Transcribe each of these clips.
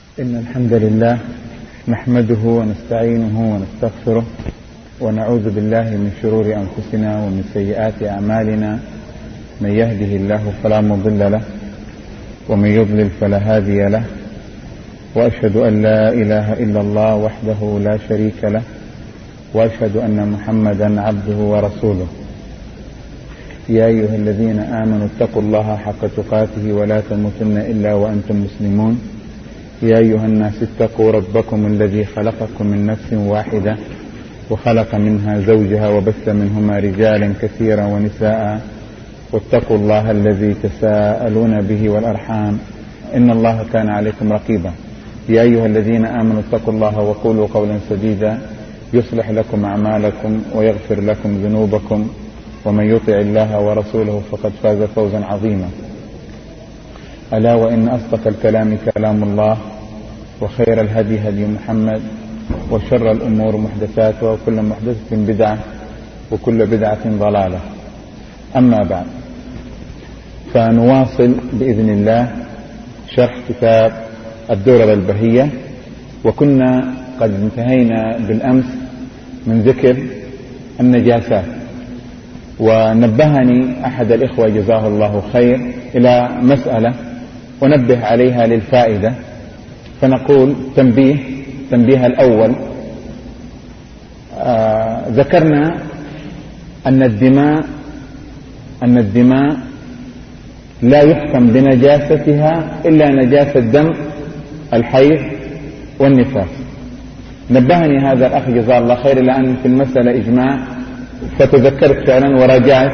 إن الحمد لله نحمده ونستعينه ونستغفره ونعوذ بالله من شرور أنفسنا ومن سيئات أعمالنا. من يهده الله فلا مضل له ومن يضلل فلا هادي له، وأشهد أن لا إله إلا الله وحده لا شريك له، وأشهد أن محمدا عبده ورسوله. يا أيها الذين آمنوا اتقوا الله حق تقاته ولا تموتن إلا وأنتم مسلمون. يا أيها الناس اتقوا ربكم الذي خلقكم من نفس واحدة وخلق منها زوجها وبث منهما رجالا كثيرا ونساء، واتقوا الله الذي تساءلون به والأرحام إن الله كان عليكم رقيبا. يا أيها الذين آمنوا اتقوا الله وقولوا قولا سديدا يصلح لكم أعمالكم ويغفر لكم ذنوبكم، ومن يطع الله ورسوله فقد فاز فوزا عظيما. ألا وإن أصدق الكلام كلام الله، وخير الهدي هدي محمد، وشر الأمور محدثاتها، وكل محدثة بدعة، وكل بدعة ضلالة. أما بعد، فنواصل بإذن الله شرح كتاب الدرر البهية، وكنا قد انتهينا بالأمس من ذكر النجاسات. ونبهني أحد الإخوة جزاه الله خير إلى مسألة ونبه عليها للفائدة، فنقول تنبيه الأول. ذكرنا أن الدماء لا يحكم بنجاستها إلا نجاسة دم الحيض والنفاس. نبهني هذا الأخ جزاه الله خير لأن في المسألة إجماع، فتذكرت فعلا وراجعت.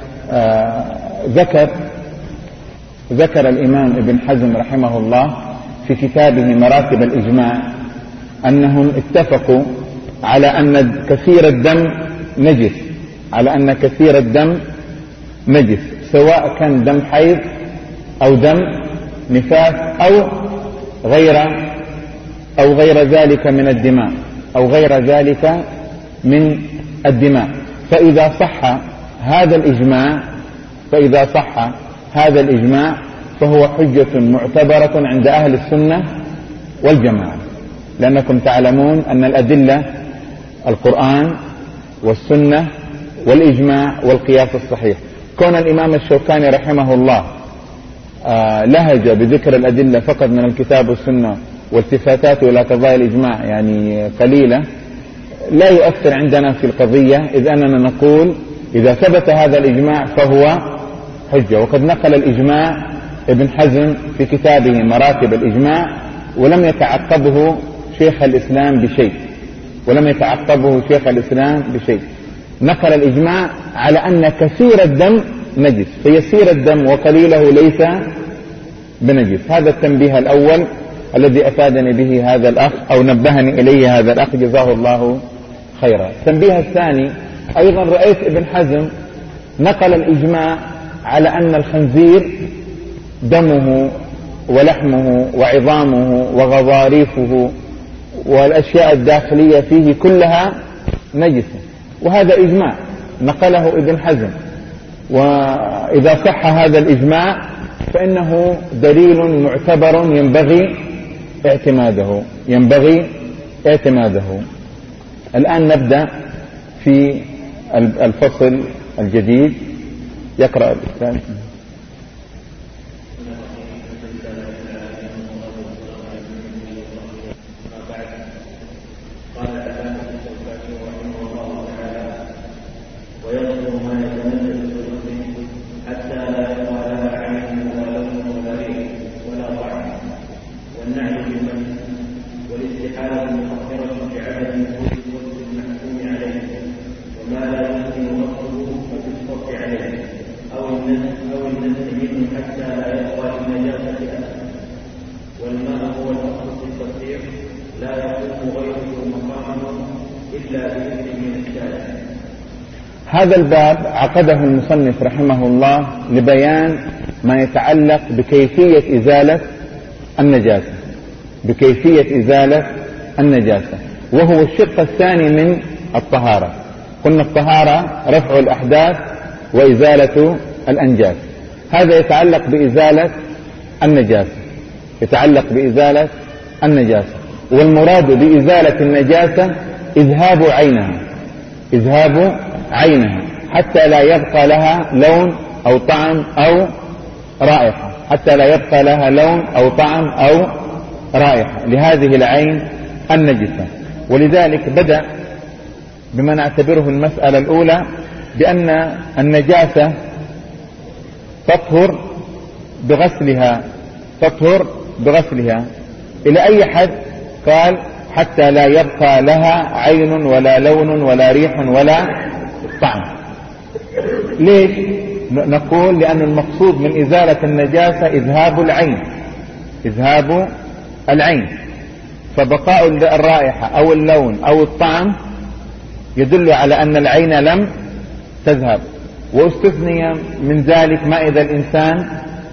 ذكر الإمام ابن حزم رحمه الله في كتابه مراتب الإجماع أنهم اتفقوا على أن كثير الدم نجس، سواء كان دم حيض أو دم نفاس أو غير ذلك من الدماء. فإذا صح هذا الإجماع فهو حجة معتبرة عند أهل السنة والجماعة، لأنكم تعلمون أن الأدلة القرآن والسنة والإجماع والقياس الصحيح. كون الإمام الشوكاني رحمه الله لهج بذكر الأدلة فقط من الكتاب والسنة والتفاتات إلى قضايا الإجماع يعني قليلة، لا يؤثر عندنا في القضية، إذ أننا نقول إذا ثبت هذا الإجماع فهو حجة. وقد نقل الإجماع ابن حزم في كتابه مراتب الإجماع، ولم يتعقبه شيخ الإسلام بشيء. نقل الإجماع على أن كثير الدم نجس، فيسير الدم وقليله ليس بنجس. هذا التنبيه الأول الذي أفادني به هذا الأخ، أو نبهني إليه هذا الأخ جزاه الله خيرا. التنبيه الثاني، أيضا رأيت ابن حزم نقل الإجماع على أن الخنزير دمه ولحمه وعظامه وغضاريفه والأشياء الداخلية فيه كلها نجسة، وهذا إجماع نقله ابن حزم. وإذا صح هذا الإجماع فإنه دليل معتبر ينبغي اعتماده. الآن نبدأ في الفصل الجديد. يقرأ الأستاذ. هذا الباب عقده المصنف رحمه الله لبيان ما يتعلق بكيفية إزالة النجاسة، وهو الشق الثاني من الطهارة. قلنا الطهارة رفع الأحداث وإزالة الأنجاس، هذا يتعلق بإزالة النجاسة، النجاسة. والمراد بإزالة النجاسة إذهاب عينها حتى لا يبقى لها لون أو طعم أو رائحة، لهذه العين النجسة. ولذلك بدأ بما نعتبره المسألة الأولى بأن النجاسة تطهر بغسلها إلى أي حد؟ قال حتى لا يبقى لها عين ولا لون ولا ريح ولا طعم. ليش؟ نقول لأن المقصود من إزالة النجاسة إذهاب العين، فبقاء الرائحة أو اللون أو الطعم يدل على أن العين لم تذهب. واستثني من ذلك ما إذا الإنسان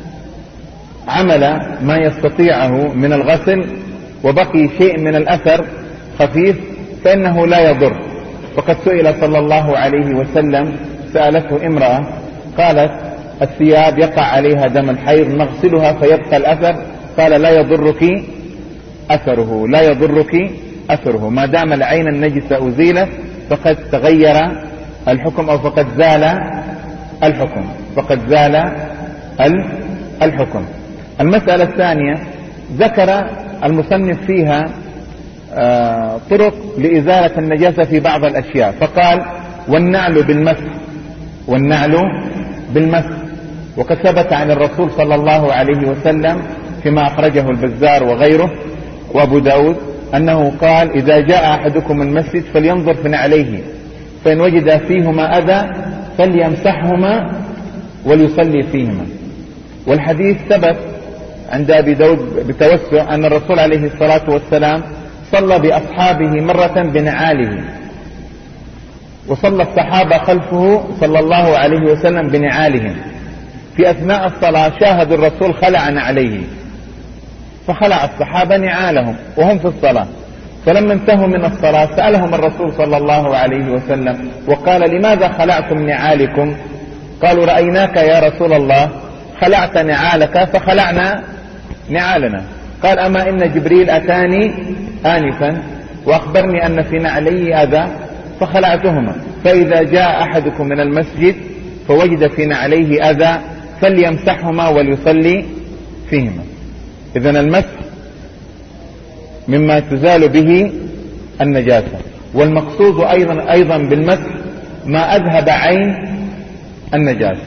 عمل ما يستطيعه من الغسل وبقي شيء من الأثر خفيف فإنه لا يضر. فقد سئل صلى الله عليه وسلم، سألته امرأة قالت الثياب يقع عليها دم الحيض نغسلها فيبقى الأثر، قال لا يضرك أثره ما دام العين النجسة أزيلت فقد تغير الحكم أو فقد زال الحكم. المسألة الثانية ذكر المصنف فيها طرق لإزالة النجاسة في بعض الأشياء، فقال والنعل بالمسح. وقد ثبت عن الرسول صلى الله عليه وسلم فيما أخرجه البزار وغيره وأبو داود أنه قال إذا جاء أحدكم المسجد فلينظر في نعليه فإن وجد فيهما أذى فليمسحهما وليصلي فيهما. والحديث ثبت عند أبي داود بتوسع أن الرسول عليه الصلاة والسلام صلى بأصحابه مرة بنعاله، وصلى الصحابة خلفه صلى الله عليه وسلم بنعالهم. في أثناء الصلاة شاهدوا الرسول خلع نعليه، فخلع الصحابة نعالهم وهم في الصلاة، فلما انتهوا من الصلاة سألهم الرسول صلى الله عليه وسلم وقال لماذا خلعتم نعالكم؟ قالوا رأيناك يا رسول الله خلعت نعالك فخلعنا نعالنا. قال أما إن جبريل أتاني آنفا وأخبرني أن في نعلي أذى فخلعتهما، فإذا جاء أحدكم من المسجد فوجد في نعليه أذى فليمسحهما وليصلي فيهما. إذن المسح مما تزال به النجاسة. والمقصود أيضا بالمسح ما أذهب عين النجاسة،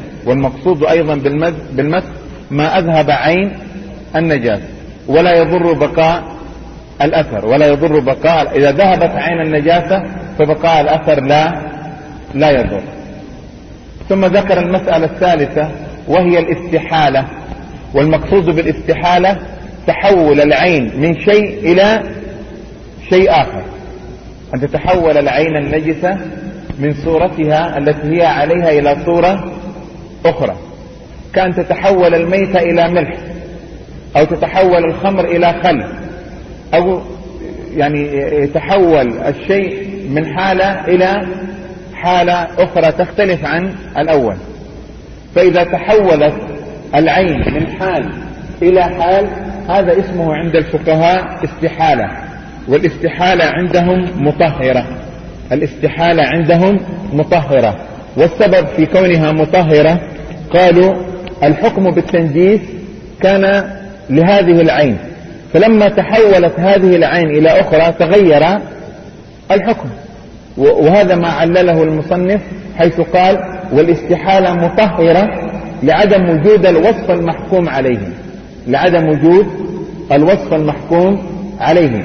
ولا يضر بقاء الأثر، إذا ذهبت عين النجاسة فبقاء الأثر لا يضر. ثم ذكر المسألة الثالثة وهي الاستحالة. والمقصود بالاستحالة تحول العين من شيء إلى شيء آخر، أن تتحول العين النجسة من صورتها التي هي عليها إلى صورة أخرى، كأن تتحول الميتة إلى ملح، أو تتحول الخمر إلى خل، أو يعني يتحول الشيء من حالة إلى حالة أخرى تختلف عن الأول. فإذا تحولت العين من حال إلى حال هذا اسمه عند الفقهاء استحالة. والاستحالة عندهم مطهرة. والسبب في كونها مطهرة قالوا الحكم بالتنجيس كان لهذه العين، فلما تحولت هذه العين إلى أخرى تغير الحكم. وهذا ما علله المصنف حيث قال والاستحالة مطهرة لعدم وجود الوصف المحكوم عليه.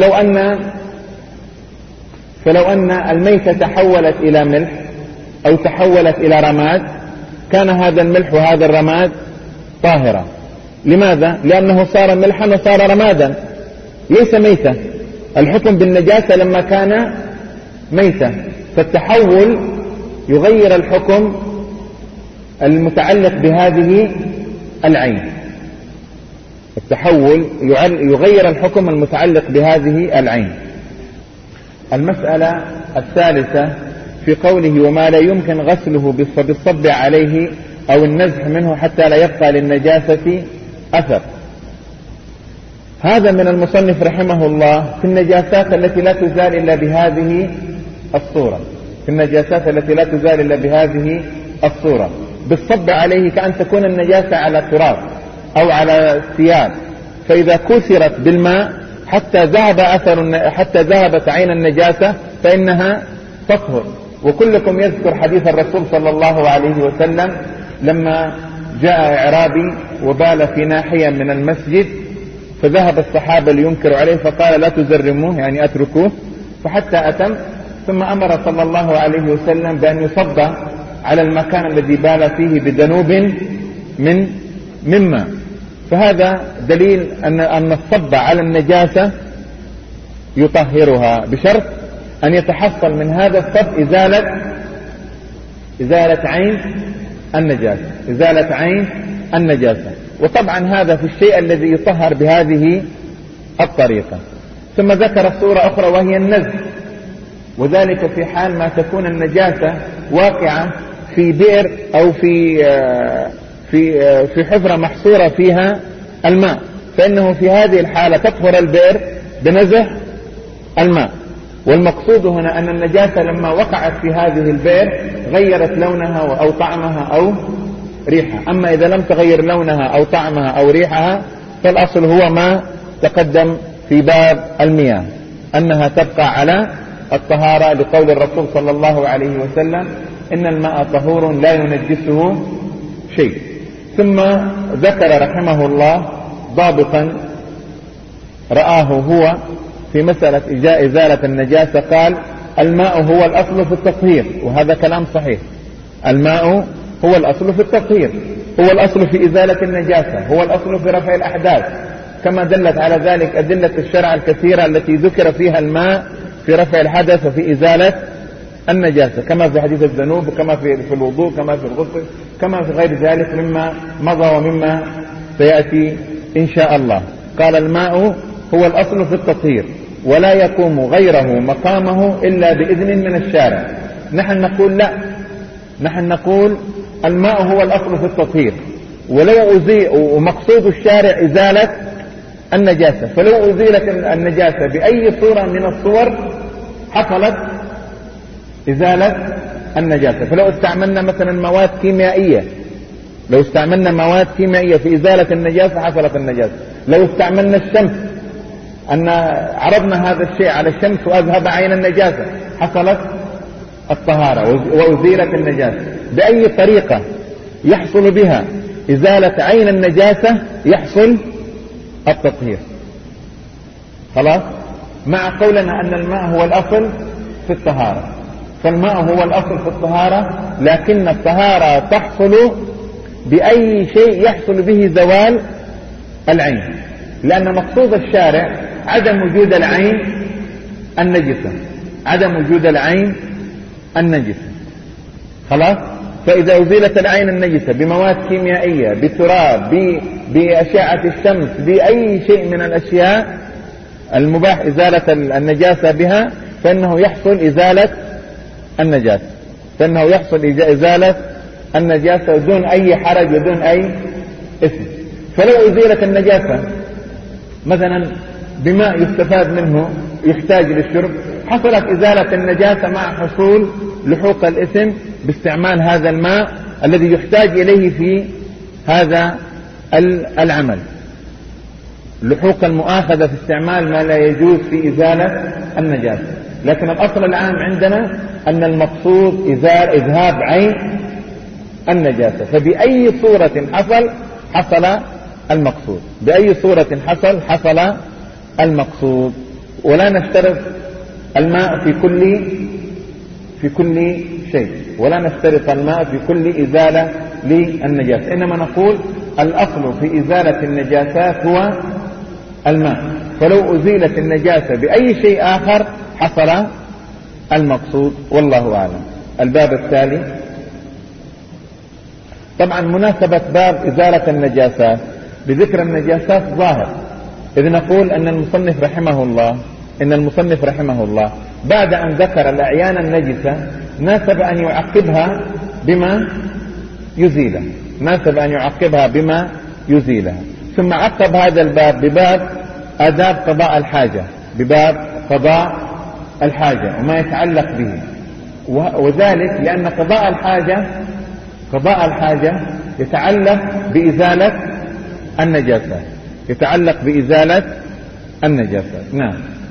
فلو أن الميتة تحولت إلى ملح أو تحولت إلى رماد كان هذا الملح وهذا الرماد طاهرا. لماذا؟ لأنه صار ملحا وصار رمادا ليس ميتة. الحكم بالنجاسة لما كان ميتة، فالتحول يغير الحكم المتعلق بهذه العين. المسألة الثالثة في قوله وما لا يمكن غسله بالصب عليه أو النزح منه حتى لا يبقى للنجاسة أثر. هذا من المصنف رحمه الله في النجاسات التي لا تزال إلا بهذه الصورة، في النجاسات التي لا تزال إلا بهذه الصورة، بالصب عليه كأن تكون النجاسة على تراب أو على ثياب، فإذا كسرت بالماء حتى ذهبت عين النجاسة فإنها تطهر. وكلكم يذكر حديث الرسول صلى الله عليه وسلم لما جاء إعرابي وبال في ناحية من المسجد، فذهب الصحابة لينكر عليه فقال لا تزرموه، يعني أتركوه، فحتى أتم، ثم أمر صلى الله عليه وسلم بأن يصب على المكان الذي بال فيه بذنوب من ماء. فهذا دليل أن الصب على النجاسة يطهرها، بشرط أن يتحصل من هذا الصب إزالة عين النجاسة، وطبعا هذا في الشيء الذي يطهر بهذه الطريقة. ثم ذكر صورة أخرى وهي النزع، وذلك في حال ما تكون النجاسة واقعة في بئر أو في حفرة محصورة فيها الماء، فإنه في هذه الحالة تطهر البئر بنزع الماء. والمقصود هنا أن النجاسة لما وقعت في هذه البئر غيرت لونها أو طعمها أو ريحها. أما إذا لم تغير لونها أو طعمها أو ريحها فالأصل هو ما تقدم في باب المياه، أنها تبقى على الطهارة، لقول الرسول صلى الله عليه وسلم إن الماء طهور لا ينجسه شيء. ثم ذكر رحمه الله ضابطا رآه هو في مسألة إزالة النجاسة، قال الماء هو الأصل في التطهير، وهذا كلام صحيح. الماء هو الأصل في التطهير، هو الأصل في إزالة النجاسة، هو الأصل في رفع الأحداث، كما دلت على ذلك أدلة الشرع الكثيرة التي ذكر فيها الماء في رفع الحدث وفي إزالة النجاسة، كما في حديث الذنوب، كما في الوضوء، كما في الغسل، كما في غير ذلك مما مضى ومما سيأتي إن شاء الله. قال الماء هو الأصل في التطهير ولا يقوم غيره مقامه إلا بإذن من الشارع. نحن نقول لا، نحن نقول الماء هو الأصل في التطهير، ومقصود الشارع إزالة النجاسة، فلو أزيلت النجاسة بأي صورة من الصور حصلت إزالة النجاسة. فلو استعملنا مثلا مواد كيميائية، لو استعملنا مواد كيميائية في إزالة النجاسة حصلت النجاسة. لو استعملنا الشمس، أن عرضنا هذا الشيء على الشمس وأذهب عين النجاسة حصلت الطهارة وأزيلت النجاسة. بأي طريقة يحصل بها إزالة عين النجاسة يحصل التطهير. خلاص، مع قولنا أن الماء هو الأصل في الطهارة، فالماء هو الأصل في الطهارة، لكن الطهارة تحصل بأي شيء يحصل به زوال العين، لأن مقصود الشارع عدم وجود العين النجسة، عدم وجود العين النجسة. خلاص، فإذا أزيلت العين النجسة بمواد كيميائية، بتراب، بأشعة الشمس، بأي شيء من الأشياء المباح إزالة النجاسة بها، فإنه يحصل إزالة النجاسة، فإنه يحصل إزالة النجاسة بدون أي حرج ودون أي إثم. فلو أزيلت النجاسة مثلا بماء يستفاد منه يحتاج للشرب، حصلت إزالة النجاسة مع حصول لحوق الإثم باستعمال هذا الماء الذي يحتاج إليه في هذا العمل، لحوق المؤاخذة في استعمال ما لا يجوز في إزالة النجاسة. لكن الأصل العام عندنا أن المقصود إذهاب عين النجاسة، فبأي صورة حصل المقصود، بأي صورة حصل المقصود. ولا نشترط الماء في كل شيء، ولا نشترط الماء في كل إزالة للنجاسة، إنما نقول الأصل في إزالة النجاسات هو الماء، فلو أزيلت النجاسة بأي شيء آخر حصل المقصود، والله أعلم. الباب التالي، طبعا مناسبة باب إزالة النجاسات بذكر النجاسات ظاهر، إذ نقول أن المصنف رحمه الله بعد أن ذكر الأعيان النجسة ناسب أن يعقبها بما يزيلها، ثم عقب هذا الباب بباب آداب قضاء الحاجة، بباب قضاء الحاجة وما يتعلق به، وذلك لأن قضاء الحاجة يتعلق بإزالة النجاسات. نعم.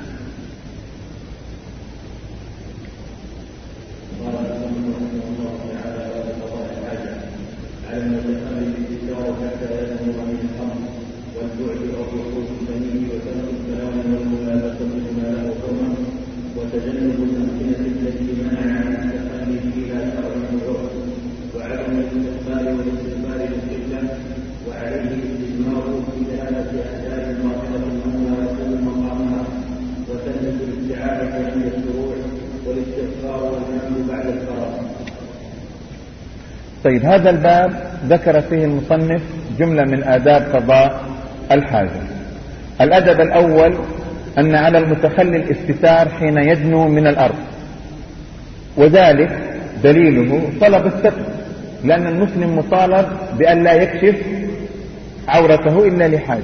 طيب، هذا الباب ذكر فيه المصنف جملة من آداب قضاء الحاجة. الأدب الأول أن على المتخلي الاستتار حين يدنو من الأرض، وذلك دليله طلب الستر، لأن المسلم مطالب بأن لا يكشف عورته إلا لحاجة،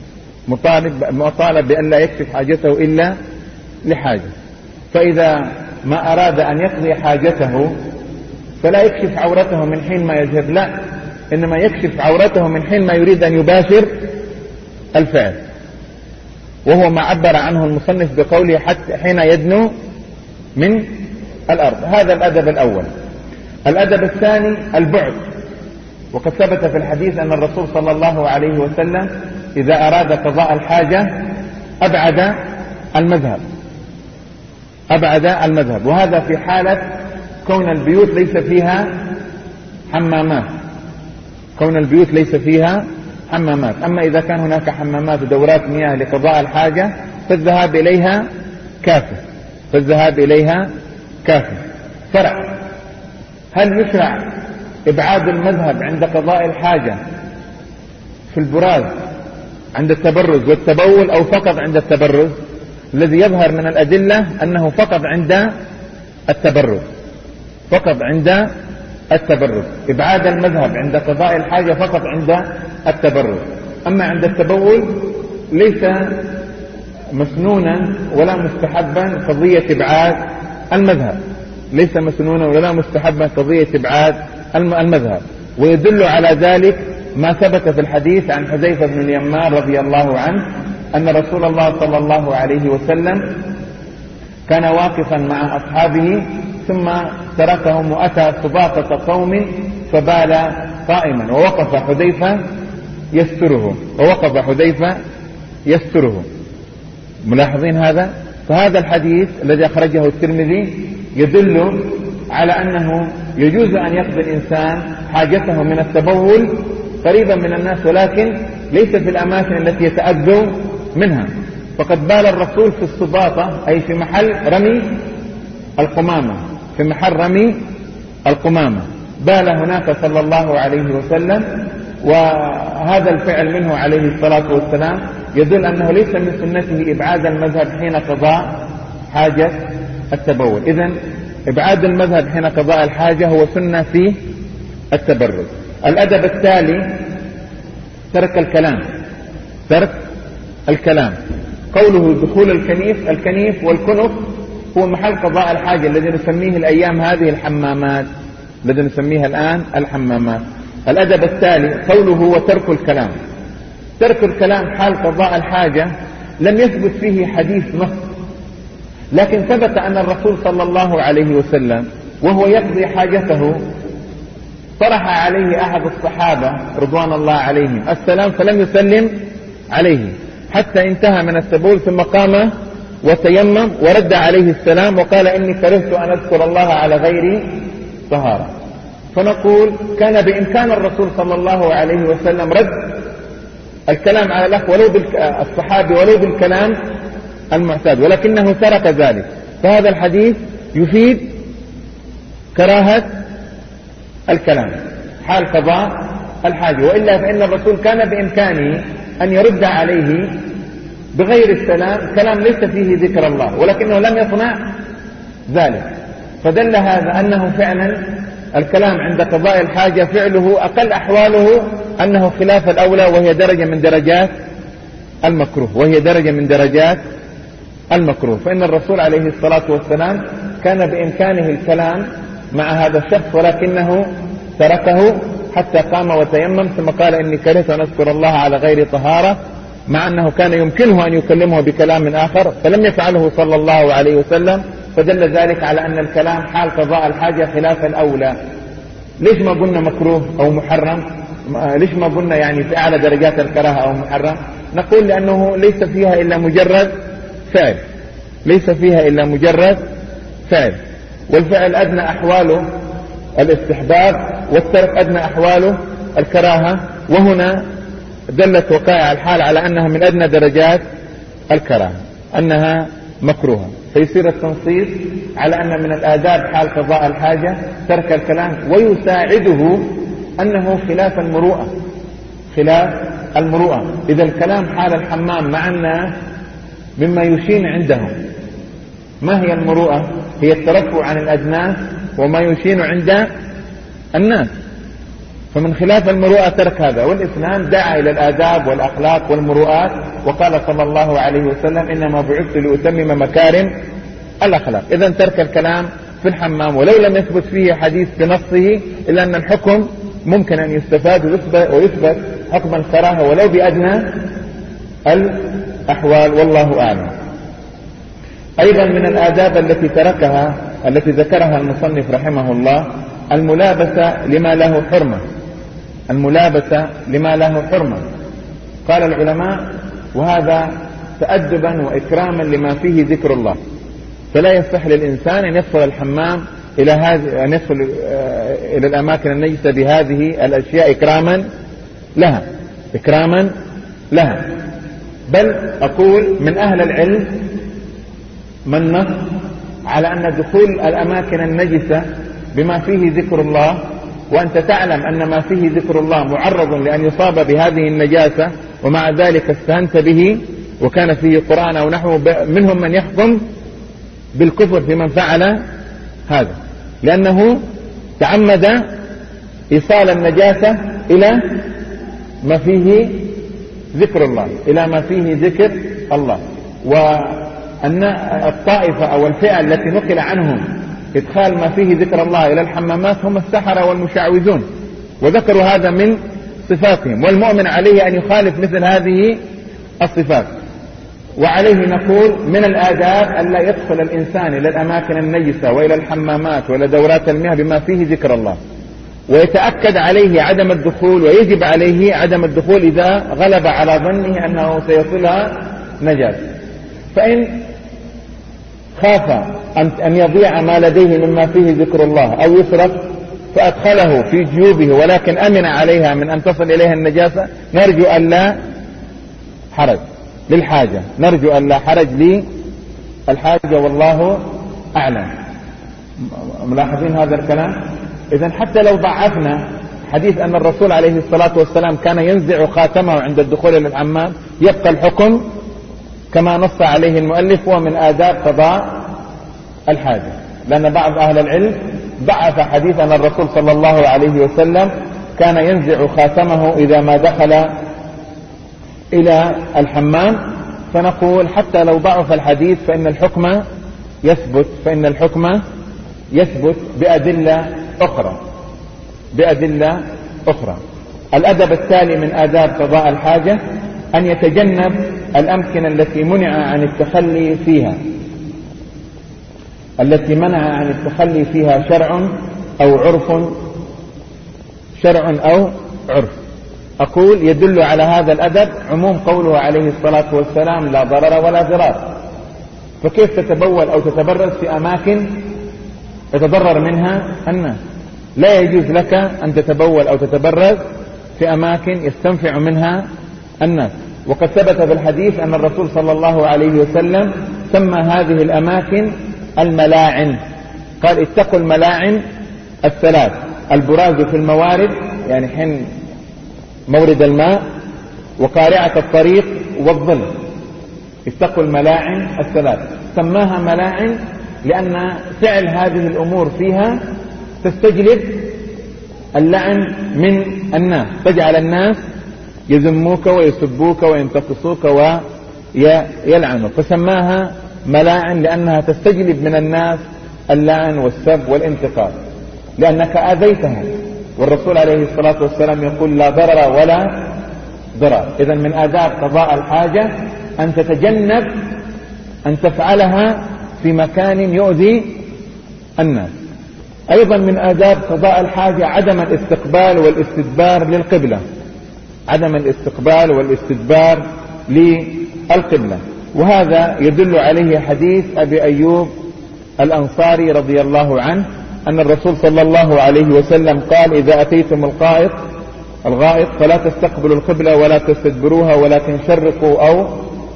مطالب بأن لا يكشف حاجته إلا لحاجة. فإذا ما أراد أن يقضي حاجته فلا يكشف عورته من حين ما يذهب، لا، إنما يكشف عورته من حين ما يريد أن يباشر الفعل، وهو ما عبر عنه المصنف بقوله حتى حين يدنو من الأرض. هذا الأدب الأول. الأدب الثاني البعد، وقد ثبت في الحديث أن الرسول صلى الله عليه وسلم إذا أراد قضاء الحاجة أبعد المذهب، وهذا في حالة كون البيوت ليس فيها حمامات. أما إذا كان هناك حمامات ودورات مياه لقضاء الحاجة فالذهاب إليها كافٍ. فرع: هل يشرع إبعاد المذهب عند قضاء الحاجة في البراز عند التبرز والتبول، أو فقط عند التبرز؟ الذي يظهر من الأدلة أنه فقط عند التبرز، إبعاد المذهب عند قضاء الحاجة فقط عند التبرز. أما عند التبول ليس مسنونا ولا مستحبا قضية إبعاد المذهب، ويدل على ذلك ما ثبت في الحديث عن حذيفة بن اليمان رضي الله عنه أن رسول الله صلى الله عليه وسلم كان واقفا مع أصحابه ثم تركهم وأتى سباطة قوم فبال قائما، ووقف حذيفة يستره. ملاحظين هذا؟ فهذا الحديث الذي أخرجه الترمذي يدل على أنه يجوز أن يقضي الإنسان حاجته من التبول قريبا من الناس، ولكن ليس في الأماكن التي يتأذوا منها. فقد بال الرسول في السباطة، أي في محل رمي القمامة، بال هناك صلى الله عليه وسلم. وهذا الفعل منه عليه الصلاة والسلام يدل أنه ليس من سنته إبعاد المذهب حين قضاء حاجة التبول. إذن إبعاد المذهب حين قضاء الحاجة هو سنة في التبرز. الأدب التالي ترك الكلام. قوله دخول الكنيف والكنف هو محل قضاء الحاجة الذي نسميه الأيام هذه الحمامات، الذي نسميها الآن الحمامات. الأدب التالي قوله وترك الكلام. ترك الكلام حال قضاء الحاجة لم يثبت فيه حديث نص، لكن ثبت أن الرسول صلى الله عليه وسلم وهو يقضي حاجته طرح عليه أحد الصحابة رضوان الله عليهم السلام فلم يسلم عليه حتى انتهى من التبول، ثم قام وتيمم ورد عليه السلام وقال إني كرهت أن أذكر الله على غير طهارة. فنقول كان بإمكان الرسول صلى الله عليه وسلم رد الكلام على الأخ الصحابي ولو بالكلام المعتاد، ولكنه ترك ذلك. فهذا الحديث يفيد كراهة الكلام حال قضاء الحاجة، وإلا فإن الرسول كان بإمكانه أن يرد عليه بغير السلام كلام ليس فيه ذكر الله، ولكنه لم يصنع ذلك. فدل هذا أنه فعلا الكلام عند قضاء الحاجة فعله أقل أحواله أنه خلاف الأولى، وهي درجة من درجات المكروه، وهي درجة من درجات المكروه. فإن الرسول عليه الصلاة والسلام كان بإمكانه الكلام مع هذا الشخص، ولكنه تركه حتى قام وتيمم، ثم قال إني كرهت أن أذكر الله على غير طهارة، مع أنه كان يمكنه أن يكلمه بكلام آخر فلم يفعله صلى الله عليه وسلم. فدل ذلك على أن الكلام حال قضاء الحاجة خلاف الأولى. ليش ما قلنا مكروه أو محرم؟ ليش ما قلنا يعني في أعلى درجات الكراهة أو محرم؟ نقول لأنه ليس فيها إلا مجرد فعل، ليس فيها إلا مجرد فعل، والفعل أدنى أحواله الاستحباب، والترك أدنى أحواله الكراهة. وهنا دلت وقائع الحال على أنها من أدنى درجات الكراهة، أنها مكروهة. فيصير التنصيص على أن من الآداب حال قضاء الحاجة ترك الكلام، ويساعده أنه خلاف المروءة، خلاف المروءة. إذا الكلام حال الحمام مع الناس مما يشين عندهم. ما هي المروءة؟ هي الترفع عن الأدناس وما يشين عند الناس، فمن خلاف المروءة ترك هذا. والإسلام دعا إلى الآداب والأخلاق والمروءات، وقال صلى الله عليه وسلم إنما بعثت لأتمم مكارم الأخلاق. إذا ترك الكلام في الحمام ولو لم يثبت فيه حديث بنصه، إلا أن الحكم ممكن أن يستفاد ويثبت حكم الكراهة ولو بأدنى الأحوال، والله أعلم. أيضا من الآداب التي تركها التي ذكرها المصنف رحمه الله الملابسة لما له حرمة، الملابسة لما له حرمة. قال العلماء وهذا تأدبا وإكراما لما فيه ذكر الله، فلا يصح للإنسان أن يدخل الحمام إلى أن يدخل إلى الأماكن النجسة بهذه الأشياء إكراما لها، إكراما لها. بل أقول من أهل العلم من نص على أن دخول الأماكن النجسة بما فيه ذكر الله، وأنت تعلم أن ما فيه ذكر الله معرض لأن يصاب بهذه النجاسة، ومع ذلك استهنت به وكان فيه قرآن أو نحوه، منهم من يحكم بالكفر في من فعل هذا، لأنه تعمد إيصال النجاسة إلى ما فيه ذكر الله، إلى ما فيه ذكر الله. وأن الطائفة أو الفئة التي نقل عنهم إدخال ما فيه ذكر الله إلى الحمامات هم السحرة والمشعوذون، وذكروا هذا من صفاتهم، والمؤمن عليه أن يخالف مثل هذه الصفات. وعليه نقول من الآداب أن لا يدخل الإنسان إلى الأماكن النجسة وإلى الحمامات وإلى دورات المياه بما فيه ذكر الله، ويتأكد عليه عدم الدخول، ويجب عليه عدم الدخول إذا غلب على ظنه أنه سيصلها نجاسة. فإن خاف أن يضيع ما لديه مما فيه ذكر الله أو يسرق فأدخله في جيوبه ولكن أمن عليها من أن تصل إليها النجاسة، نرجو أن لا حرج للحاجة، نرجو أن لا حرج للحاجة، والله أعلم. ملاحظين هذا الكلام؟ إذن حتى لو ضعفنا حديث أن الرسول عليه الصلاة والسلام كان ينزع خاتمه عند الدخول إلى الحمام، يبقى الحكم كما نص عليه المؤلف ومن آداب قضاء الحاجة، لأن بعض أهل العلم ضعف حديث أن الرسول صلى الله عليه وسلم كان ينزع خاتمه إذا ما دخل إلى الحمام. فنقول حتى لو ضعف الحديث فإن الحكم يثبت، فإن الحكم يثبت بأدلة أخرى، بأدلة أخرى. الأدب التالي من آداب قضاء الحاجة أن يتجنب الأمكنة التي منع عن التخلي فيها، التي منع عن التخلي فيها شرع أو عرف، شرع أو عرف. أقول يدل على هذا الأدب عموم قوله عليه الصلاة والسلام لا ضرر ولا ضرار. فكيف تتبول أو تتبرز في أماكن يتضرر منها الناس؟ لا يجوز لك أن تتبول أو تتبرز في أماكن يستنفع منها الناس. وقد ثبت في الحديث أن الرسول صلى الله عليه وسلم سمى هذه الأماكن الملاعن، قال اتقوا الملاعن الثلاث: البراز في الموارد يعني حين مورد الماء، وقارعة الطريق، والظل. اتقوا الملاعن الثلاث. سماها ملاعن لأن فعل هذه الأمور فيها تستجلب اللعن من الناس، تجعل الناس يذموك ويسبوك وينتقصوك ويلعنوك، فسماها ملاعن لأنها تستجلب من الناس اللعن والسب والانتقاد لأنك آذيتهم، والرسول عليه الصلاة والسلام يقول لا ضرر ولا ضرر. إذن من آداب قضاء الحاجة أن تتجنب أن تفعلها في مكان يؤذي الناس. أيضا من آداب قضاء الحاجة عدم الاستقبال والاستدبار للقبلة، عدم الاستقبال والاستدبار للقبلة، وهذا يدل عليه حديث أبي أيوب الأنصاري رضي الله عنه أن الرسول صلى الله عليه وسلم قال إذا أتيتم الغائط فلا تستقبلوا القبلة ولا تستدبروها ولكن شرقوا أو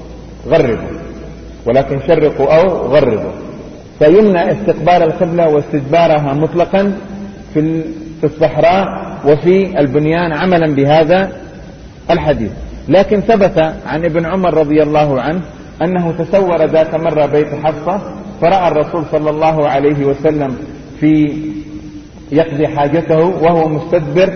غربوا، فيمنع استقبال القبلة واستدبارها مطلقا في الصحراء وفي البنيان عملا بهذا الحديث. لكن ثبت عن ابن عمر رضي الله عنه أنه تسور ذات مرة بيت حفصة فرأى الرسول صلى الله عليه وسلم في يقضي حاجته وهو مستدبر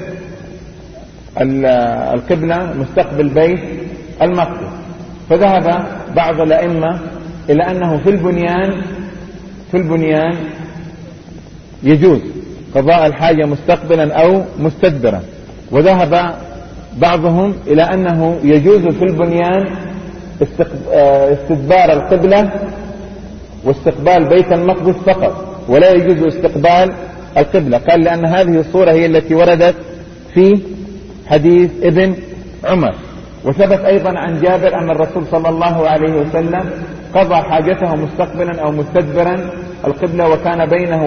القبلة مستقبل بيت المقدس، فذهب بعض الأئمة إلى أنه في البنيان يجوز قضاء الحاجة مستقبلا أو مستدبرا، وذهب بعضهم إلى أنه يجوز في البنيان استدبار القبلة واستقبال بيت المقدس فقط، ولا يجوز استقبال القبلة، قال لأن هذه الصورة هي التي وردت في حديث ابن عمر. وثبت أيضا عن جابر أن الرسول صلى الله عليه وسلم قضى حاجته مستقبلا أو مستدبرا القبلة وكان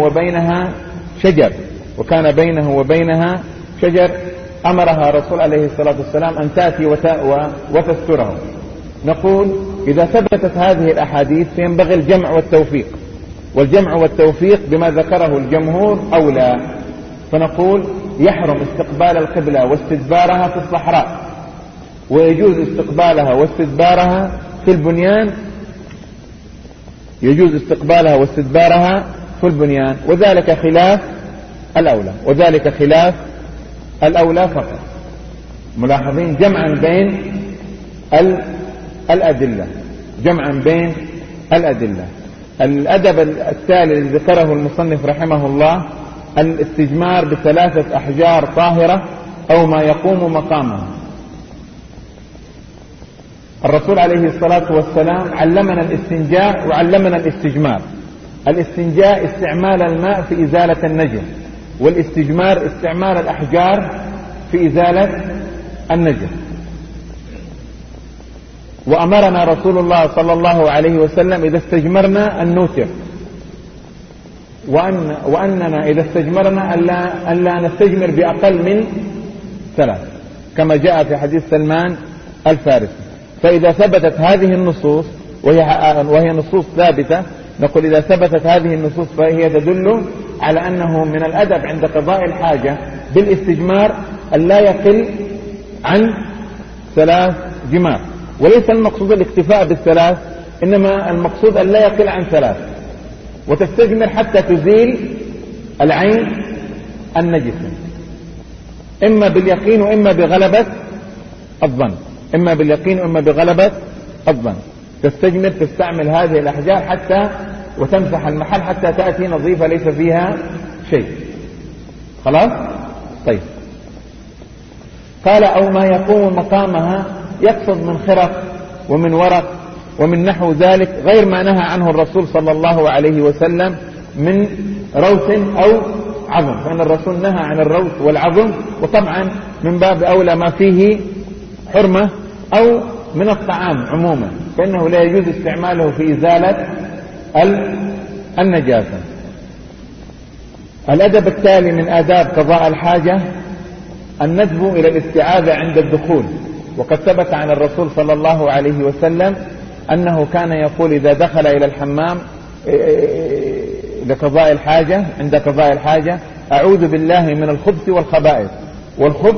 بينه وبينها شجر أمرها الرسول عليه الصلاة والسلام أن تأتي وتستره. نقول إذا ثبتت هذه الأحاديث فينبغي الجمع والتوفيق، والجمع والتوفيق بما ذكره الجمهور أولى، فنقول يحرم استقبال القبلة واستدبارها في الصحراء، ويجوز استقبالها واستدبارها في البنيان، وذلك خلاف الأولى فقط. ملاحظين جمعا بين الأدلة. الأدب التالي الذي ذكره المصنف رحمه الله الاستجمار ب3 أحجار طاهرة أو ما يقوم مقامها. الرسول عليه الصلاة والسلام علمنا الاستنجاء وعلمنا الاستجمار. الاستنجاء استعمال الماء في إزالة النجس، والاستجمار استعمال الأحجار في إزالة النجس. وأمرنا رسول الله صلى الله عليه وسلم إذا استجمرنا أن نوتر، وأننا إذا استجمرنا أن لا نستجمر بأقل من 3 كما جاء في حديث سلمان الفارسي. فإذا ثبتت هذه النصوص وهي نصوص ثابتة، نقول إذا ثبتت هذه النصوص فهي تدل على أنه من الأدب عند قضاء الحاجة بالاستجمار أن لا يقل عن 3 جمار، وليس المقصود الاكتفاء بال3، إنما المقصود أن لا يقل عن 3، وتستجمر حتى تزيل العين النجسة، إما باليقين وإما بغلبة الظن. تستجمر تستعمل هذه الأحجار حتى وتمسح المحل حتى تأتي نظيفة ليس فيها شيء. خلاص؟ طيب. قال أو ما يقوم مقامها، يقصد من خرق ومن ورق ومن نحو ذلك غير ما نهى عنه الرسول صلى الله عليه وسلم من روث أو عظم، فإن الرسول نهى عن الروث والعظم، وطبعا من باب أولى ما فيه حرمة أو من الطعام عموما، فإنه لا يجوز استعماله في إزالة النجاسة. الأدب التالي من آداب قضاء الحاجة الندب إلى الاستعاذة عند الدخول، وقد ثبت عن الرسول صلى الله عليه وسلم أنه كان يقول إذا دخل إلى الحمام لقضاء الحاجة عند قضاء الحاجة أعوذ بالله من الخبث والخبائث. والخبث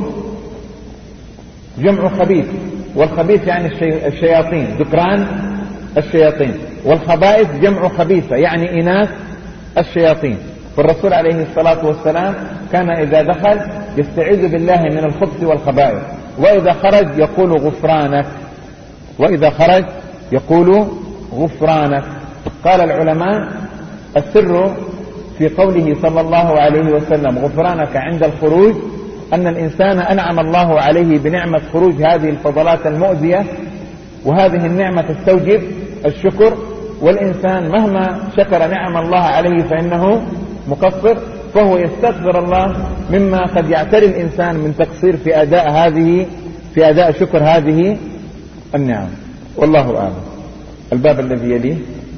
جمع خبيث، والخبيث يعني الشياطين، ذكران الشياطين، والخبائث جمع خبيثة يعني إناث الشياطين. فالرسول عليه الصلاة والسلام كان إذا دخل يستعيذ بالله من الخبث والخبائث، وإذا خرج يقول غفرانك، وإذا خرج يقول غفرانك. قال العلماء السر في قوله صلى الله عليه وسلم غفرانك عند الخروج أن الإنسان أنعم الله عليه بنعمة خروج هذه الفضلات المؤذية، وهذه النعمة تستوجب الشكر، والإنسان مهما شكر نعم الله عليه فإنه مقصر، فهو يستغفر الله مما قد يعتري الإنسان من تقصير في أداء شكر هذه النعم. والله أعلم. الباب الذي يليه.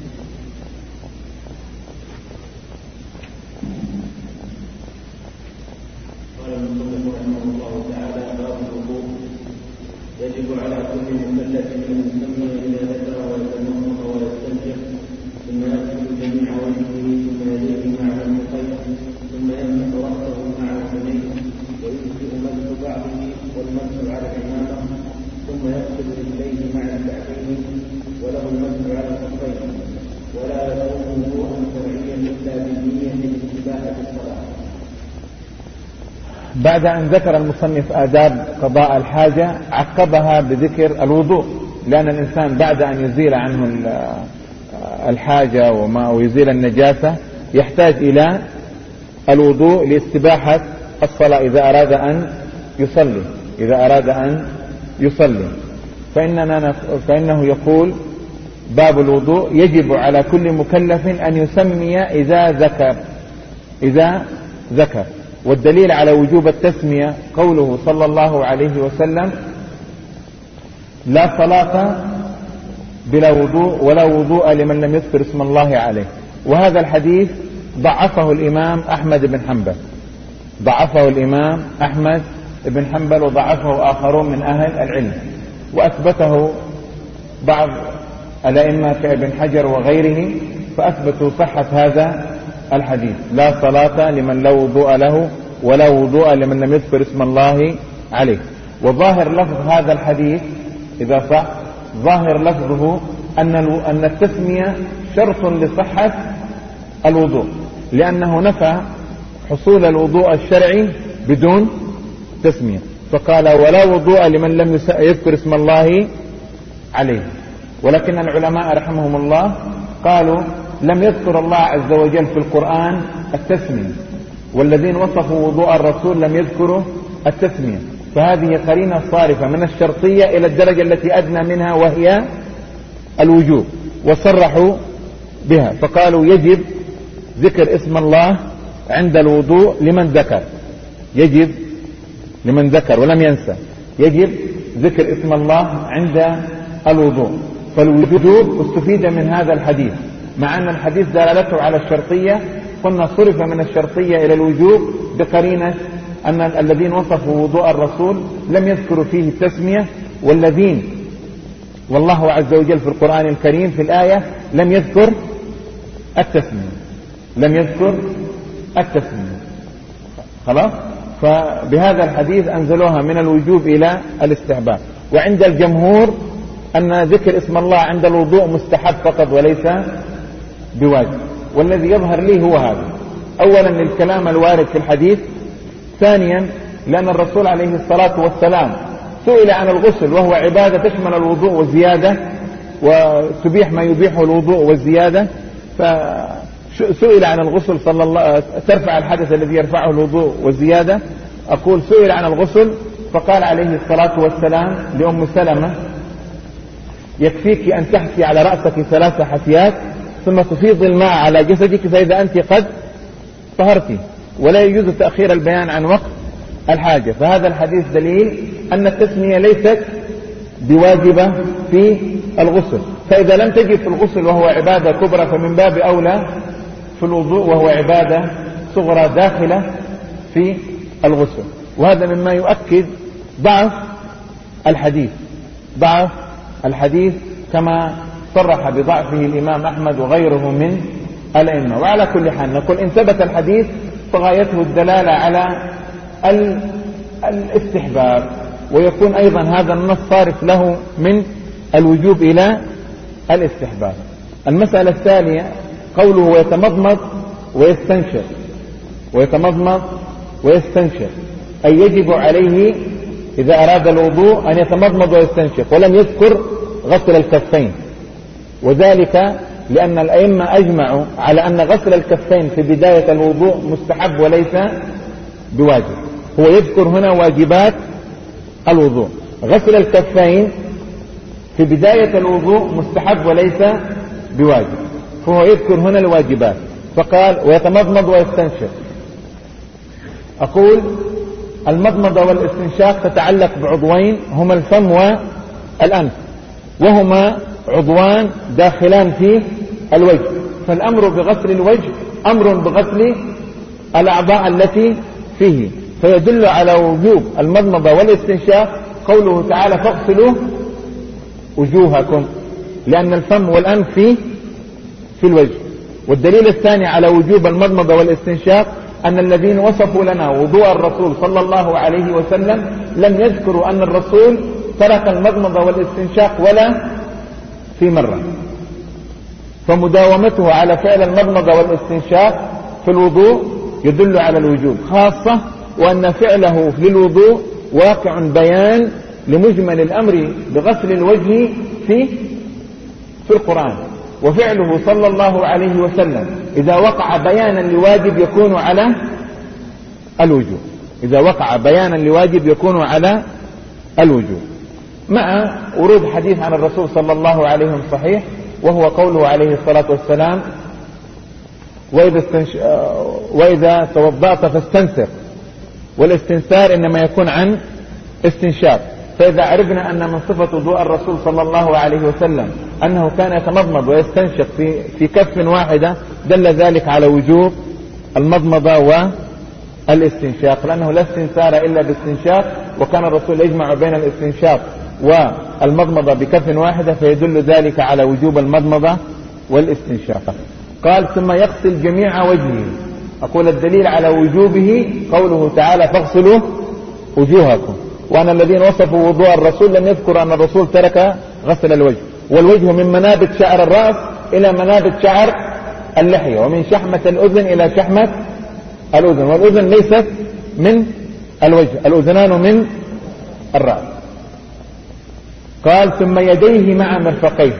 قال المصنف رحمه الله تعالى: باب الوضوء. يجب على كل مكلف ان يسمي اذا ذكر ويتمضمض ويستنشق، ثم يغسل جميع وجهه ثم يليه مع المخيط، ثم يمسح راسه مع اذنيه، ويجزئ مسح بعضه والمسح على الامامه، ثم يغسل رجليه مع الكعبين، وله المسح على الخفين، ولا يكون وضوءا شرعيا الا بالنيه لاستباحه الصلاه. بعد أن ذكر المصنف آداب قضاء الحاجة عقبها بذكر الوضوء، لأن الإنسان بعد أن يزيل عنه الحاجة ويزيل النجاسة يحتاج إلى الوضوء لاستباحة الصلاة إذا أراد أن يصلي. فإنه يقول باب الوضوء: يجب على كل مكلف أن يسمي إذا ذكر. والدليل على وجوب التسمية قوله صلى الله عليه وسلم: لا صلاة بلا وضوء ولا وضوء لمن لم يذكر اسم الله عليه. وهذا الحديث ضعفه الإمام أحمد بن حنبل، وضعفه آخرون من أهل العلم، وأثبته بعض الأئمة كابن حجر وغيره، فأثبتوا صحة هذا الحديث: لا صلاة لمن لا وضوء له ولا وضوء لمن لم يذكر اسم الله عليه. وظاهر لفظ هذا الحديث إذا صح، ظاهر لفظه أن التسمية شرط لصحة الوضوء، لأنه نفى حصول الوضوء الشرعي بدون تسمية، فقال: ولا وضوء لمن لم يذكر اسم الله عليه. ولكن العلماء رحمهم الله قالوا: لم يذكر الله عز وجل في القرآن التسمية، والذين وصفوا وضوء الرسول لم يذكروا التسمية، فهذه قرينة صارفة من الشرطية إلى الدرجة التي أدنى منها وهي الوجوب، وصرحوا بها، فقالوا: يجب ذكر اسم الله عند الوضوء لمن ذكر ولم ينسى، يجب ذكر اسم الله عند الوضوء. فالوجوب استفيد من هذا الحديث، مع أن الحديث دلالته على الشرطية، قلنا صرف من الشرطية إلى الوجوب بقرينة أن الذين وصفوا وضوء الرسول لم يذكروا فيه التسمية، والله عز وجل في القرآن الكريم في الآية لم يذكر التسمية. خلاص؟ فبهذا الحديث أنزلوها من الوجوب إلى الاستحباب. وعند الجمهور أن ذكر اسم الله عند الوضوء مستحب فقط وليس بواجب، والذي يظهر لي هو هذا: أولا للكلام الوارد في الحديث، ثانيا لأن الرسول عليه الصلاة والسلام سئل عن الغسل وهو عبادة تشمل الوضوء والزيادة، وتبيح ما يبيحه الوضوء والزيادة، فسئل عن الغسل ترفع الحدث الذي يرفعه الوضوء والزيادة. أقول سئل عن الغسل فقال عليه الصلاة والسلام لأم سلمة: يكفيك أن تحثي على رأسك 3 حثيات ثم تفيض الماء على جسدك فإذا أنت قد طهرتي، ولا يجوز تأخير البيان عن وقت الحاجة. فهذا الحديث دليل أن التسمية ليست بواجبة في الغسل، فإذا لم تجد في الغسل وهو عبادة كبرى فمن باب أولى في الوضوء وهو عبادة صغرى داخلة في الغسل. وهذا مما يؤكد ضعف الحديث كما صرح بضعفه الإمام أحمد وغيره من الأئمة. وعلى كل حال نقول إن ثبت الحديث فغايته الدلالة على الاستحباب، ويكون أيضا هذا النص صارف له من الوجوب إلى الاستحباب. المسألة الثانية قوله ويتمضمض ويستنشق، أي يجب عليه إذا أراد الوضوء أن يتمضمض ويستنشق، ولم يذكر غسل الكفين، وذلك لأن الأئمة أجمعوا على أن غسل الكفين في بداية الوضوء مستحب وليس بواجب. هو يذكر هنا واجبات الوضوء. غسل الكفين في بداية الوضوء مستحب وليس بواجب، فهو يذكر هنا الواجبات، فقال ويتمضمض ويستنشق. أقول المضمضة والاستنشاق تتعلق بعضوين هما الفم والأنف، وهما عضوان داخلان في الوجه، فالأمر بغسل الوجه أمر بغسل الأعضاء التي فيه، فيدل على وجوب المضمضة والاستنشاق قوله تعالى فاغسلوا وجوهكم، لأن الفم والأنف في الوجه. والدليل الثاني على وجوب المضمضة والاستنشاق أن الذين وصفوا لنا وضوء الرسول صلى الله عليه وسلم لم يذكروا أن الرسول ترك المضمضة والاستنشاق ولا في مرة، فمداومته على فعل المضمضة والاستنشاق في الوضوء يدل على الوجوب، خاصة وأن فعله للوضوء واقع بيان لمجمل الأمر بغسل الوجه في القرآن، وفعله صلى الله عليه وسلم إذا وقع بيانا لواجب يكون على الوجوب، إذا وقع بيانا لواجب يكون على الوجوب، مع ورود حديث عن الرسول صلى الله عليه وسلم صحيح، وهو قوله عليه الصلاة والسلام وإذا توضأت فاستنثر، والاستنثار إنما يكون عن استنشاق. فإذا عرفنا أن من صفة وضوء الرسول صلى الله عليه وسلم أنه كان يتمضمض ويستنشق في كف واحدة، دل ذلك على وجوب المضمضة والاستنشاق، لأنه لا استنثار إلا باستنشاق، وكان الرسول يجمع بين الاستنشاق والمضمضة بكف واحدة، فيدل ذلك على وجوب المضمضة والاستنشاق. قال ثم يغسل جميع وجهه. أقول الدليل على وجوبه قوله تعالى فاغسلوا وجوهكم، وأن الذين وصفوا وضوء الرسول لم يذكر أن الرسول ترك غسل الوجه، والوجه من منابت شعر الرأس إلى منابت شعر اللحية، ومن شحمة الأذن إلى شحمة الأذن، والأذن ليست من الوجه، الأذنان من الرأس. قال ثم يديه مع مرفقيه،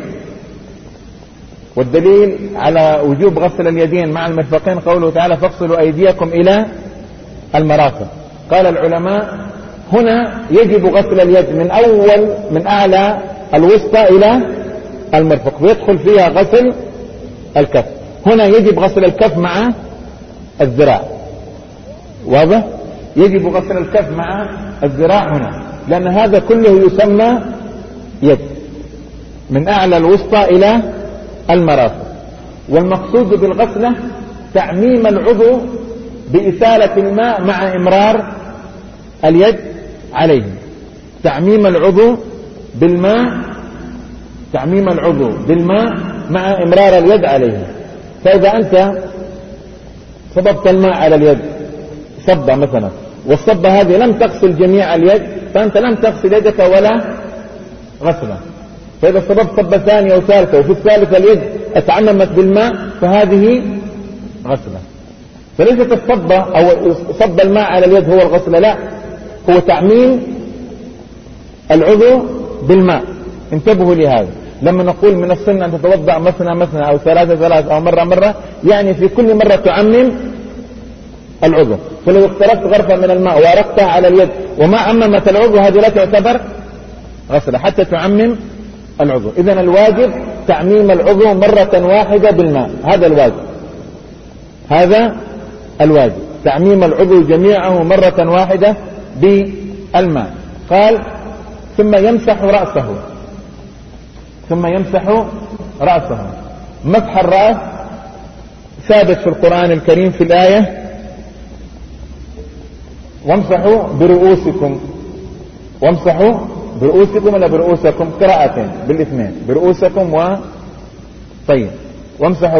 والدليل على وجوب غسل اليدين مع المرفقين قوله تعالى فاغسلوا أيديكم إلى المرافق. قال العلماء هنا يجب غسل اليد من أعلى الوسطى إلى المرفق، ويدخل فيها غسل الكف. هنا يجب غسل الكف مع الذراع، واضح؟ يجب غسل الكف مع الذراع هنا، لأن هذا كله يسمى يد، من أعلى الوسطى إلى المرافق. والمقصود بالغسلة تعميم العضو بإسالة الماء مع إمرار اليد عليه، تعميم العضو بالماء مع إمرار اليد عليه. فإذا أنت صببت الماء على اليد صبة مثلا، والصبة هذه لم تغسل جميع اليد، فأنت لم تغسل يدك ولا غسلة. فإذا صببت صبة ثانية وثالثة وفي الثالثة اليد اتعممت بالماء فهذه غسلة. فليست الصبة أو صب الماء على اليد هو الغسلة، لا، هو تعميم العضو بالماء. انتبهوا لهذا، لما نقول من السنة أن تتوضأ مثنى أو ثلاثة أو مرة، يعني في كل مرة تعمم العضو. فلو اقتربت غرفة من الماء وارقتها على اليد وما عممت العضو هذه لا تعتبر غسلة حتى تعمم العضو. إذن الواجب تعميم العضو مرة واحدة بالماء، هذا الواجب تعميم العضو جميعه مرة واحدة بالماء. قال ثم يمسح رأسه. مسح الرأس ثابت في القرآن الكريم في الآية وامسحوا برؤوسكم ولا برؤوسكم، قراءتين بالاثنين، برؤوسكم طيب، وامسحوا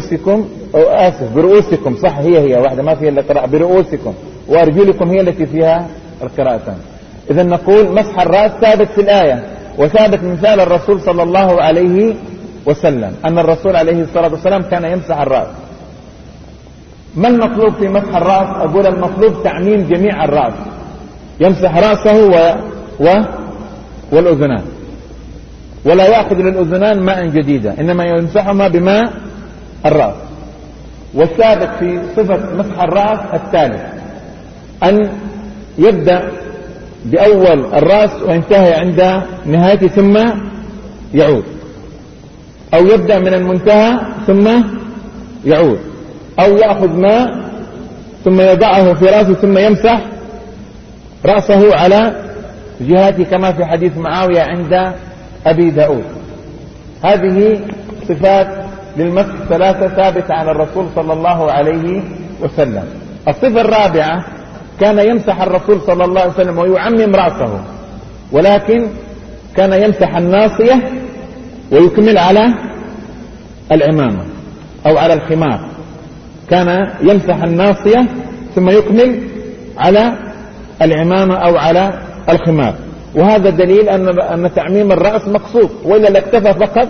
برؤوسكم صح، هي واحدة ما فيها إلا قراءة، برؤوسكم، وأرجلكم هي التي فيها القراءتان. إذا نقول مسح الرأس ثابت في الآية، وثابت من فعل الرسول صلى الله عليه وسلم أن الرسول عليه الصلاة والسلام كان يمسح الرأس. ما المطلوب في مسح الرأس؟ أقول المطلوب تعميم جميع الرأس، يمسح رأسه والأذنان، ولا يأخذ للأذنان ماء جديدا، إنما يمسحهما بماء الرأس. والثابت في صفة مسح الرأس الثالث أن يبدأ بأول الرأس وينتهي عند نهايته ثم يعود، أو يبدأ من المنتهى ثم يعود، أو يأخذ ماء ثم يضعه في رأسه ثم يمسح رأسه على جهاته كما في حديث معاوية عند أبي داود. هذه صفات للمسح ثلاثة ثابتة عن الرسول صلى الله عليه وسلم. الصفة الرابعة كان يمسح الرسول صلى الله عليه وسلم ويعمم رأسه، ولكن كان يمسح الناصية ويكمل على العمامة أو على الخمار. كان يمسح الناصية ثم يكمل على العمامة أو على الخمار، وهذا دليل أن تعميم الرأس مقصود، وإلا لاكتفى فقط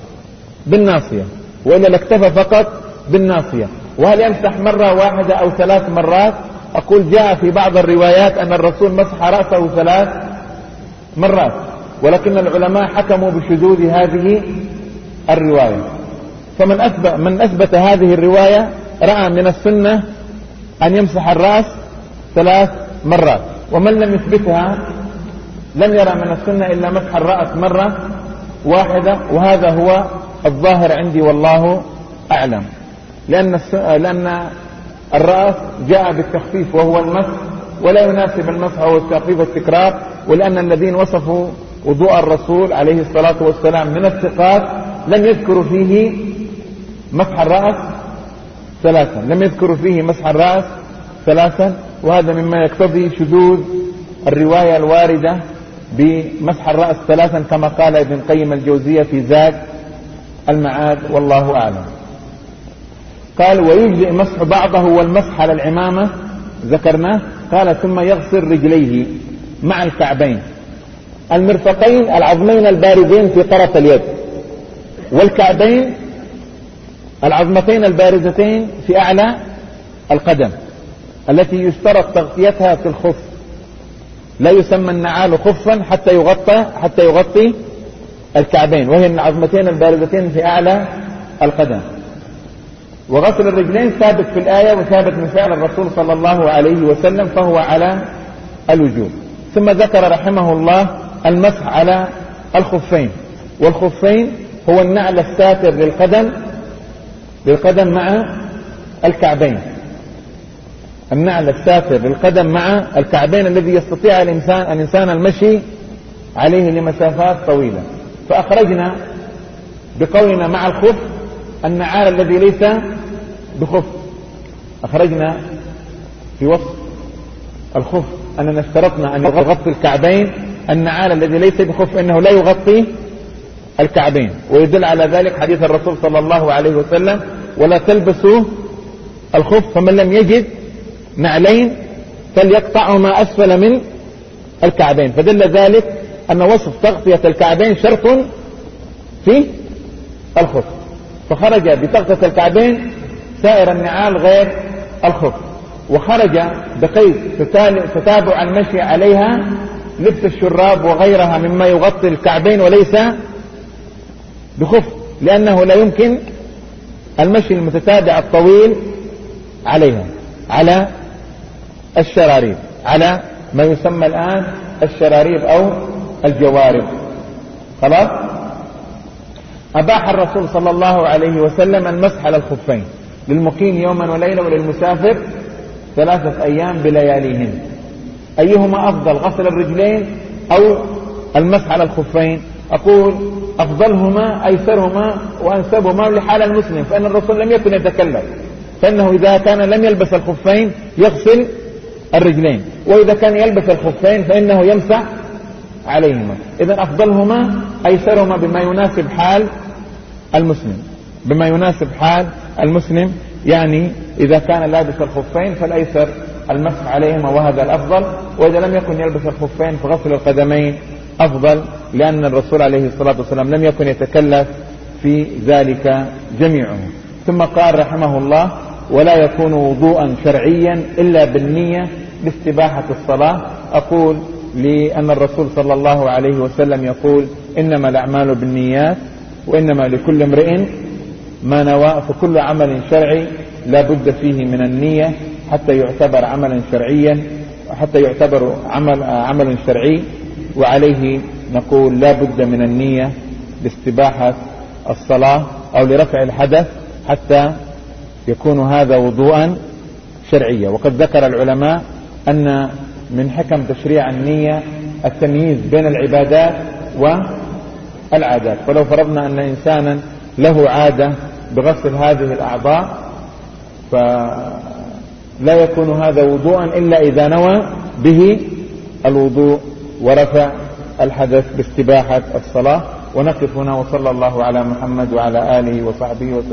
بالناصية. وهل يمسح مرة واحدة أو 3 مرات؟ أقول جاء في بعض الروايات أن الرسول مسح رأسه 3 مرات، ولكن العلماء حكموا بشذوذ هذه الرواية. فمن أثبت هذه الرواية رأى من السنة أن يمسح الرأس 3 مرات، ومن لم يثبتها لم يرى من السنة إلا مسح الرأس مرة واحدة، وهذا هو الظاهر عندي والله أعلم، لأن الرأس جاء بالتخفيف وهو المسح، ولا يناسب المسح هو التخفيف والتكرار، ولأن الذين وصفوا وضوء الرسول عليه الصلاة والسلام من الثقات لم يذكروا فيه مسح الرأس 3، وهذا مما يقتضي شذوذ الرواية الواردة بمسح الرأس 3 كما قال ابن قيم الجوزية في زاد المعاد والله أعلم. قال ويجزئ مسح بعضه والمسح على العمامة ذكرناه. قال ثم يغسل رجليه مع الكعبين، المرفقين العظمين البارزين في طرف اليد، والكعبين العظمتين البارزتين في أعلى القدم التي يشترط تغطيتها في الخف. لا يسمى النعال خفا حتى يغطي الكعبين، وهي العظمتين البارزتين في أعلى القدم. وغسل الرجلين ثابت في الآية وثابت من فعل الرسول صلى الله عليه وسلم، فهو على الوجوب. ثم ذكر رحمه الله المسح على الخفين، والخفين هو النعل الساتر للقدم مع الكعبين، النعل الساتر للقدم مع الكعبين الذي يستطيع الإنسان المشي عليه لمسافات طويلة. فأخرجنا بقولنا مع الخف النعال الذي ليس بخف، أخرجنا في وصف الخف أننا اشترطنا أن يغطي الكعبين النعال الذي ليس بخف إنه لا يغطي الكعبين، ويدل على ذلك حديث الرسول صلى الله عليه وسلم ولا تلبسوا الخف، فمن لم يجد نعلين فليقطعهما أسفل من الكعبين، فدل ذلك أن وصف تغطية الكعبين شرط في الخف، فخرج بتغطية الكعبين سائر النعال غير الخف، وخرج بقيد تتابع المشي عليها لبس الشراب وغيرها مما يغطي الكعبين وليس بخف، لأنه لا يمكن المشي المتتابع الطويل عليها، على الشراريب، على ما يسمى الآن الشراريب أو الجوارب. خلاص. أباح الرسول صلى الله عليه وسلم المسح على الخفين للمقيم يوما وليلة وللمسافر 3 أيام بلياليهن. أيهما أفضل، غسل الرجلين أو المسح على الخفين؟ أقول أفضلهما أيسرهما وأنسبهما لحال المسلم، فإن الرسول لم يكن يتكلم، فإنه إذا كان لم يلبس الخفين يغسل الرجلين، وإذا كان يلبس الخفين فإنه يمسح عليهما. إذن أفضلهما أيسرهما بما يناسب حال المسلم، يعني إذا كان لابس الخفين فالأيسر المسح عليهما وهذا الأفضل، وإذا لم يكن يلبس الخفين فغسل القدمين أفضل، لأن الرسول عليه الصلاة والسلام لم يكن يتكلف في ذلك جميعه. ثم قال رحمه الله ولا يكون وضوءا شرعيا إلا بالنية لاستباحة الصلاة أقول لأن الرسول صلى الله عليه وسلم يقول إنما الأعمال بالنيات وإنما لكل امرئ ما نوى، فكل عمل شرعي لا بد فيه من النية حتى يعتبر عملا شرعيا، حتى يعتبر عمل شرعي. وعليه نقول لا بد من النية لاستباحة الصلاة أو لرفع الحدث حتى يكون هذا وضوءا شرعيا. وقد ذكر العلماء أن من حكم تشريع النية التمييز بين العبادات والعادات. فلو فرضنا أن إنسانا له عادة بغسل هذه الأعضاء فلا يكون هذا وضوءا إلا إذا نوى به الوضوء ورفع الحدث باستباحة الصلاة. ونقف هنا، وصلى الله على محمد وعلى آله وصحبه وسلم.